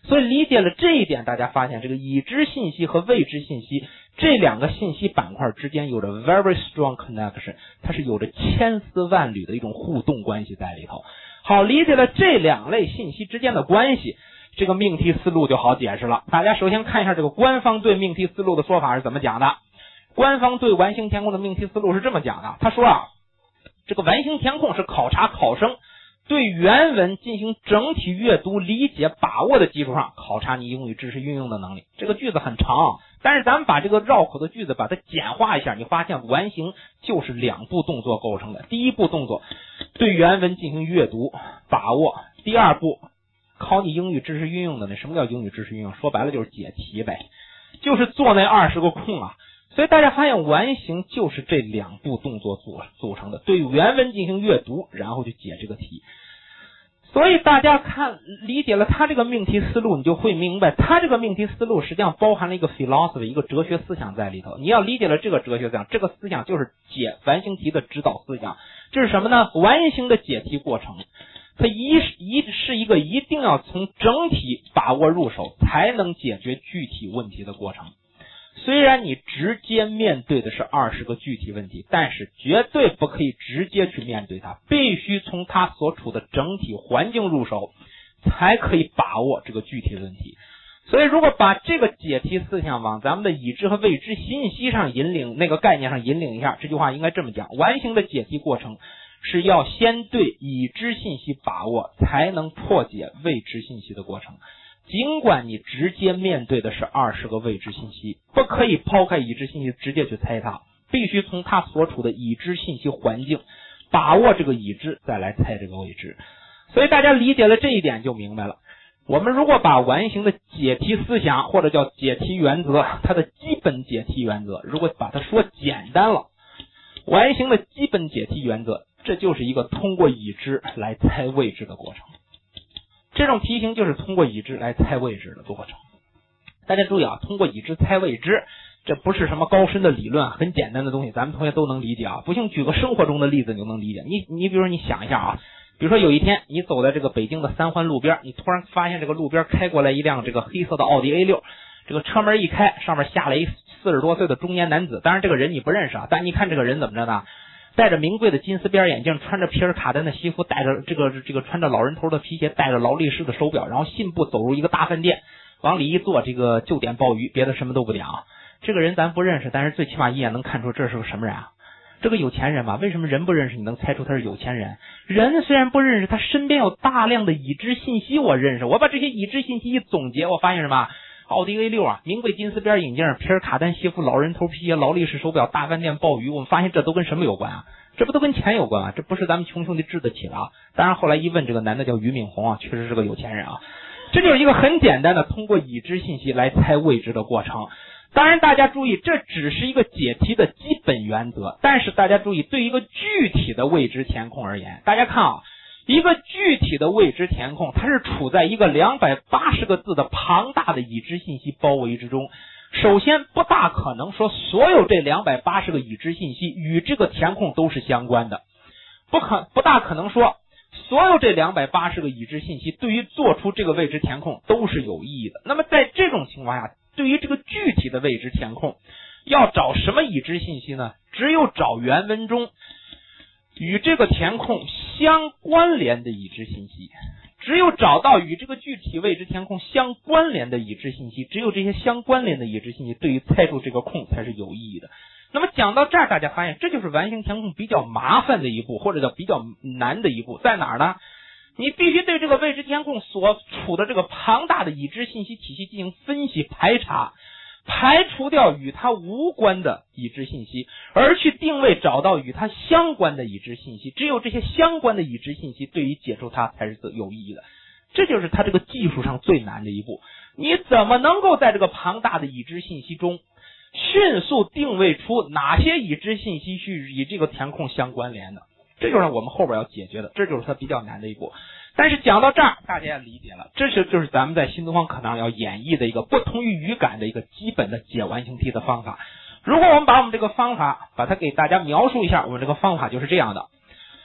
所以理解了这一点，大家发现这个已知信息和未知信息这两个信息板块之间有着 very strong connection， 它是有着千丝万缕的一种互动关系在里头。好，理解了这两类信息之间的关系，这个命题思路就好解释了。大家首先看一下这个官方对命题思路的说法是怎么讲的。官方对完形填空的命题思路是这么讲的，他说这个完形填空是考察考生对原文进行整体阅读、理解、把握的基础上，考察你英语知识运用的能力。这个句子很长，但是咱们把这个绕口的句子把它简化一下，你发现完形就是两步动作构成的。第一步动作，对原文进行阅读、把握；第二步，考你英语知识运用的那什么叫英语知识运用？说白了就是解题呗，就是做那20个空啊。所以大家发现完形就是这两步动作组成的，对原文进行阅读，然后去解这个题。所以大家理解了他这个命题思路，你就会明白他这个命题思路实际上包含了一个 philosophy， 一个哲学思想在里头。你要理解了这个哲学思想，这个思想就是解完形题的指导思想。这是什么呢？完形的解题过程，它是一个一定要从整体把握入手才能解决具体问题的过程。虽然你直接面对的是20个具体问题，但是绝对不可以直接去面对它，必须从它所处的整体环境入手，才可以把握这个具体问题。所以如果把这个解题思想往咱们的已知和未知信息上引领，那个概念上引领一下，这句话应该这么讲：完形的解题过程是要先对已知信息把握，才能破解未知信息的过程。尽管你直接面对的是20个未知信息，不可以抛开已知信息直接去猜它，必须从它所处的已知信息环境把握这个已知，再来猜这个未知。所以大家理解了这一点就明白了。我们如果把完形的解题思想或者叫解题原则，它的基本解题原则，如果把它说简单了，完形的基本解题原则，这就是一个通过已知来猜未知的过程。这种题型就是通过已知来猜未知的过程。大家注意通过已知猜未知，这不是什么高深的理论，很简单的东西，咱们同学都能理解不信举个生活中的例子你就能理解。你比如说你想一下比如说有一天你走在这个北京的三环路边，你突然发现这个路边开过来一辆这个黑色的奥迪 A6， 这个车门一开，上面下来一40多岁的中年男子，当然这个人你不认识但你看这个人怎么着呢？戴着名贵的金丝边眼镜，穿着皮尔卡丹的西服，戴着这个穿着老人头的皮鞋，戴着劳力士的手表，然后信步走入一个大饭店，往里一坐，这个就点鲍鱼，别的什么都不点这个人咱不认识，但是最起码一眼能看出这是个什么人这个有钱人嘛。为什么人不认识你能猜出他是有钱人？人虽然不认识，他身边有大量的已知信息我认识，我把这些已知信息一总结，我发现什么？奥迪 A6 名贵金丝边眼镜，皮尔卡丹西服，老人头皮鞋，劳力士手表，大饭店鲍鱼，我们发现这都跟什么有关这不都跟钱有关这不是咱们穷兄弟治得起的当然后来一问，这个男的叫俞敏洪确实是个有钱人这就是一个很简单的通过已知信息来猜未知的过程。当然大家注意，这只是一个解题的基本原则，但是大家注意，对一个具体的未知填空而言，大家看一个具体的未知填空，它是处在一个280个字的庞大的已知信息包围之中。首先不大可能说所有这280个已知信息与这个填空都是相关的，不大可能说所有这280个已知信息对于做出这个未知填空都是有意义的。那么在这种情况下，对于这个具体的未知填空要找什么已知信息呢？只有找原文中与这个填空相关联的已知信息，只有找到与这个具体未知填空相关联的已知信息，只有这些相关联的已知信息对于猜出这个空才是有意义的。那么讲到这儿，大家发现这就是完形填空比较麻烦的一步，或者叫比较难的一步，在哪儿呢？你必须对这个未知填空所处的这个庞大的已知信息体系进行分析排查，排除掉与它无关的已知信息，而去定位找到与它相关的已知信息，只有这些相关的已知信息对于解出它才是有意义的。这就是它这个技术上最难的一步。你怎么能够在这个庞大的已知信息中迅速定位出哪些已知信息是与这个填空相关联的？这就是我们后边要解决的，这就是它比较难的一步。但是讲到这儿，大家也理解了，这就是咱们在新东方课堂要演绎的一个不同于语感的一个基本的解完形题的方法。如果我们把我们这个方法把它给大家描述一下，我们这个方法就是这样的。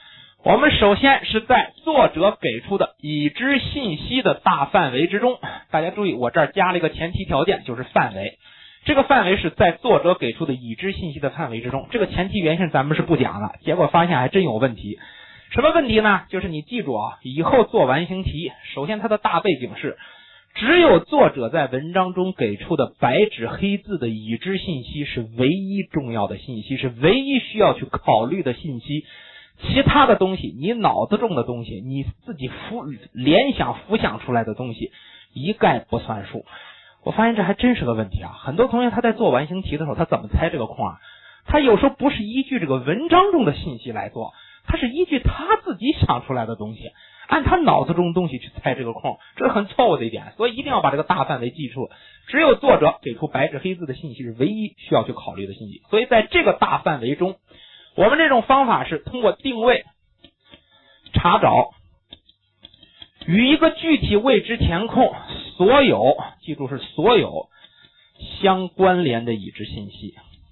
我们首先是在作者给出的已知信息的大范围之中，大家注意，我这儿加了一个前提条件，就是范围。这个范围是在作者给出的已知信息的范围之中，这个前提原先咱们是不讲的，结果发现还真有问题。什么问题呢？就是你记住啊，以后做完形题，首先它的大背景是，只有作者在文章中给出的白纸黑字的已知信息是唯一重要的信息，是唯一需要去考虑的信息。其他的东西，你脑子中的东西，你自己联想浮想出来的东西，一概不算数。我发现这还真是个问题啊！很多同学他在做完形题的时候，他怎么猜这个空啊？他有时候不是依据这个文章中的信息来做，他是依据他自己想出来的东西，按他脑子中的东西去猜这个空，这是很错误的一点。所以一定要把这个大范围记住，只有作者给出白纸黑字的信息是唯一需要去考虑的信息。所以在这个大范围中，我们这种方法是通过定位、查找与一个具体未知填空所有，记住是所有相关联的已知信息，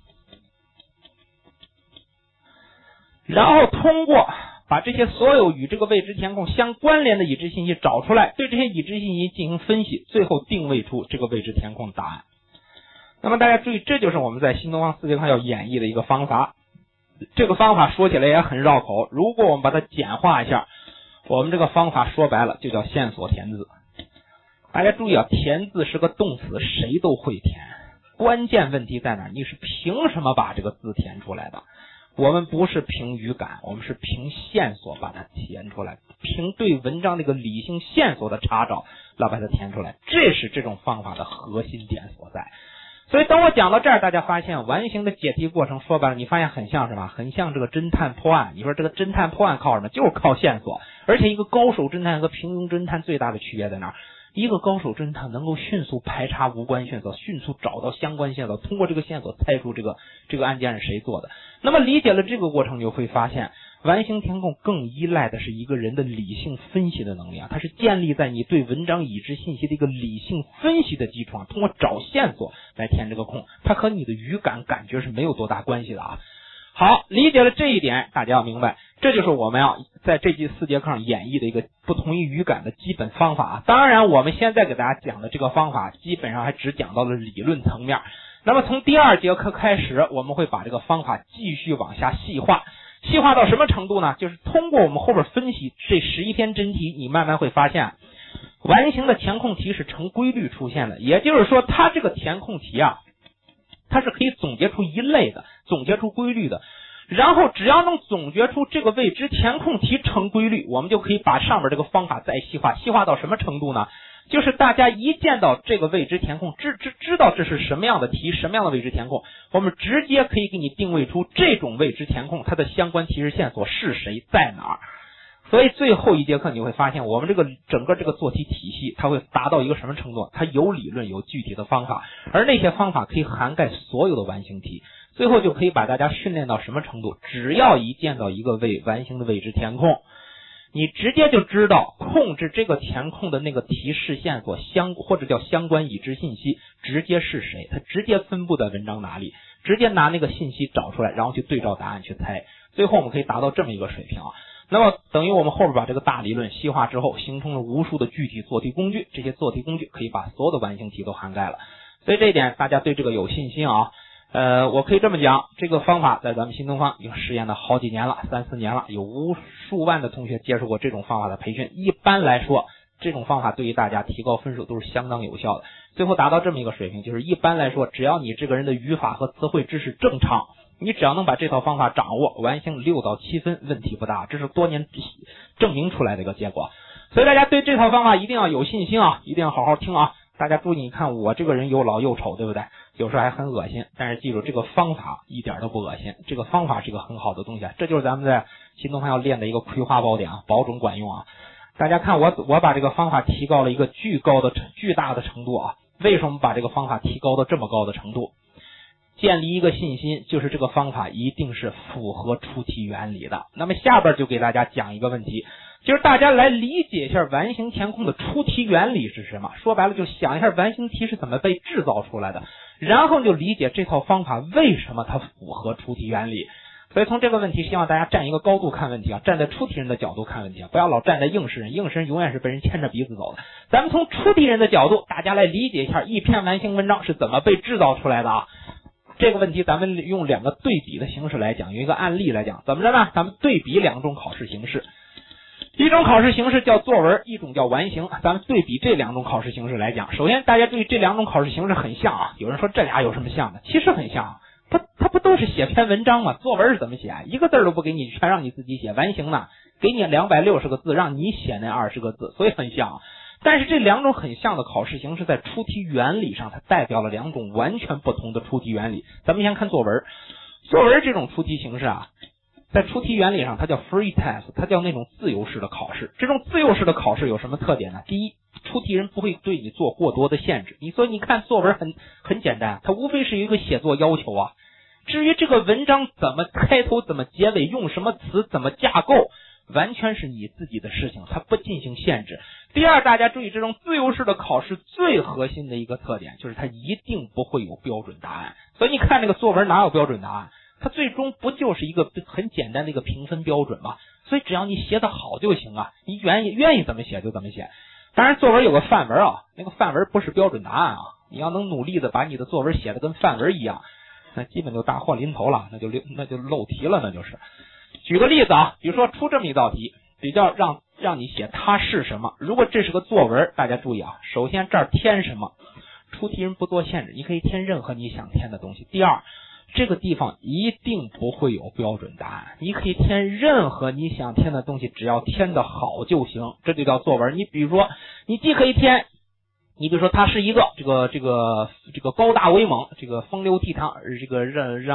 然后通过把这些所有与这个未知填空相关联的已知信息找出来，对这些已知信息进行分析，最后定位出这个未知填空的答案。那么大家注意，这就是我们在新东方4节课要演绎的一个方法。这个方法说起来也很绕口，如果我们把它简化一下，我们这个方法说白了就叫线索填字。大家注意啊，填字是个动词，谁都会填。关键问题在哪儿？你是凭什么把这个字填出来的？我们不是凭语感，我们是凭线索把它填出来，凭对文章这个理性线索的查找来把它填出来，这是这种方法的核心点所在。所以等我讲到这儿，大家发现完形的解题过程说白了，你发现很像什么？很像这个侦探破案。你说这个侦探破案靠什么？就是靠线索。而且一个高手侦探和平庸侦探最大的区别在哪儿？一个高手侦探能够迅速排查无关线索，迅速找到相关线索，通过这个线索猜出这个案件是谁做的。那么理解了这个过程，你就会发现完形填空更依赖的是一个人的理性分析的能力啊，它是建立在你对文章已知信息的一个理性分析的基础上，通过找线索来填这个空，它和你的语感感觉是没有多大关系的啊。好，理解了这一点，大家要明白，这就是我们要在这4节课上演绎的一个不同于语感的基本方法啊。当然，我们现在给大家讲的这个方法，基本上还只讲到了理论层面。那么从第2节课开始，我们会把这个方法继续往下细化。细化到什么程度呢？就是通过我们后边分析这11篇真题，你慢慢会发现，完形的填空题是成规律出现的。也就是说，它这个填空题啊，它是可以总结出一类的，总结出规律的。然后只要能总结出这个未知填空题成规律，我们就可以把上面这个方法再细化。细化到什么程度呢？就是大家一见到这个未知填空，知道这是什么样的题，什么样的未知填空，我们直接可以给你定位出这种未知填空它的相关提示线索是谁，在哪儿。所以最后1节课你会发现，我们这个整个这个做题体系，它会达到一个什么程度？它有理论，有具体的方法，而那些方法可以涵盖所有的完形题。最后就可以把大家训练到什么程度？只要一见到一个完形的未知填空，你直接就知道控制这个填空的那个提示线索或者叫相关已知信息直接是谁，它直接分布在文章哪里，直接拿那个信息找出来，然后去对照答案去猜。最后我们可以达到这么一个水平啊。那么等于我们后边把这个大理论细化之后，形成了无数的具体做题工具，这些做题工具可以把所有的完形题都涵盖了。所以这一点大家对这个有信心啊。我可以这么讲，这个方法在咱们新东方已经实验了好几年了，3、4年了，有无数万的同学接受过这种方法的培训。一般来说，这种方法对于大家提高分数都是相当有效的。最后达到这么一个水平，就是一般来说，只要你这个人的语法和词汇知识正常，你只要能把这套方法掌握，完形6到7分问题不大，这是多年证明出来的一个结果。所以大家对这套方法一定要有信心啊，一定要好好听啊。大家注意，你看我这个人又老又丑，对不对？有时候还很恶心，但是记住，这个方法一点都不恶心，这个方法是一个很好的东西，这就是咱们在新东方要练的一个葵花宝典啊，保准管用啊。大家看我把这个方法提高了一个巨大的程度啊。为什么把这个方法提高到这么高的程度？建立一个信心，就是这个方法一定是符合出题原理的。那么下边就给大家讲一个问题，就是大家来理解一下完形填空的出题原理是什么。说白了，就想一下完形题是怎么被制造出来的，然后就理解这套方法为什么它符合出题原理。 所以从这个问题，希望大家站一个高度看问题啊，站在出题人的角度看问题啊，不要老站在应试人，应试人永远是被人牵着鼻子走的。咱们从出题人的角度，大家来理解一下一篇完形文章是怎么被制造出来的啊。这个问题咱们用两个对比的形式来讲，用一个案例来讲，怎么着呢？咱们对比两种考试形式，一种考试形式叫作文，一种叫完形。咱们对比这两种考试形式来讲，首先大家注意这两种考试形式很像啊。有人说这俩有什么像的？其实很像，它不都是写篇文章吗？作文是怎么写？一个字都不给你，全让你自己写。完形呢，给你260个字，让你写那20个字，所以很像。但是这两种很像的考试形式在出题原理上，它代表了两种完全不同的出题原理。咱们先看作文，作文这种出题形式啊，在出题原理上它叫 free test， 它叫那种自由式的考试。这种自由式的考试有什么特点呢？第一，出题人不会对你做过多的限制。所以你看作文很简单，它无非是一个写作要求啊。至于这个文章怎么开头怎么结尾，用什么词怎么架构，完全是你自己的事情，它不进行限制。第二，大家注意，这种自由式的考试最核心的一个特点就是它一定不会有标准答案。所以你看这个作文哪有标准答案？它最终不就是一个很简单的一个评分标准吗？所以只要你写得好就行啊，你愿意怎么写就怎么写。当然作文有个范文啊，那个范文不是标准答案啊，你要能努力的把你的作文写得跟范文一样，那基本就大祸临头了，那就漏题了，那就是。举个例子啊，比如说出这么一道题，比较让你写它是什么。如果这是个作文，大家注意啊，首先这儿填什么，出题人不做限制，你可以填任何你想填的东西。第二，这个地方一定不会有标准答案，你可以填任何你想填的东西，只要填得好就行，这就叫作文。你比如说，你既可以填，你比如说它是一个这个高大威猛，这个风流倜傥，这个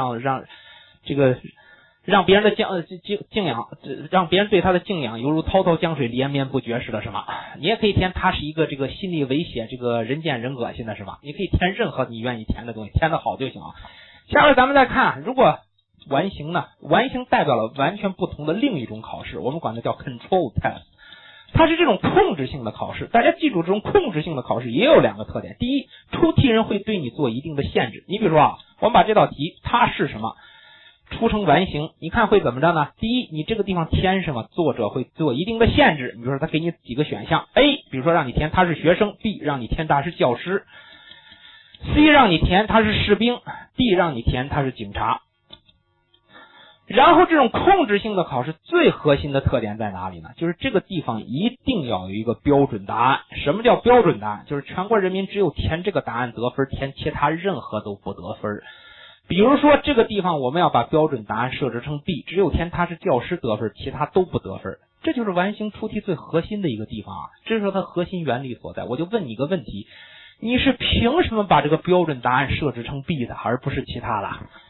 让别人的敬仰，让别人对他的敬仰犹如滔滔江水连绵不绝似的，是吗？你也可以填他是一个这个心理猥亵，这个人见人恶心的，是吧？你可以填任何你愿意填的东西，填得好就行啊。下面咱们再看，如果完形呢？完形代表了完全不同的另一种考试，我们管它叫 control test， 它是这种控制性的考试。大家记住，这种控制性的考试也有两个特点。第一，出题人会对你做一定的限制。你比如说啊，我们把这道题它是什么出成完形，你看会怎么着呢？第一，你这个地方填什么，作者会做一定的限制。比如说他给你几个选项 A， 比如说让你填他是学生， B 让你填他是教师， C 让你填他是士兵， D 让你填他是警察。然后这种控制性的考试最核心的特点在哪里呢？就是这个地方一定要有一个标准答案。什么叫标准答案？就是全国人民只有填这个答案得分，填其他任何都不得分。比如说这个地方我们要把标准答案设置成 B， 只有填他是教师得分，其他都不得分。这就是完形出题最核心的一个地方啊，这是它核心原理所在。我就问你一个问题，你是凭什么把这个标准答案设置成 B 的，而不是其他的？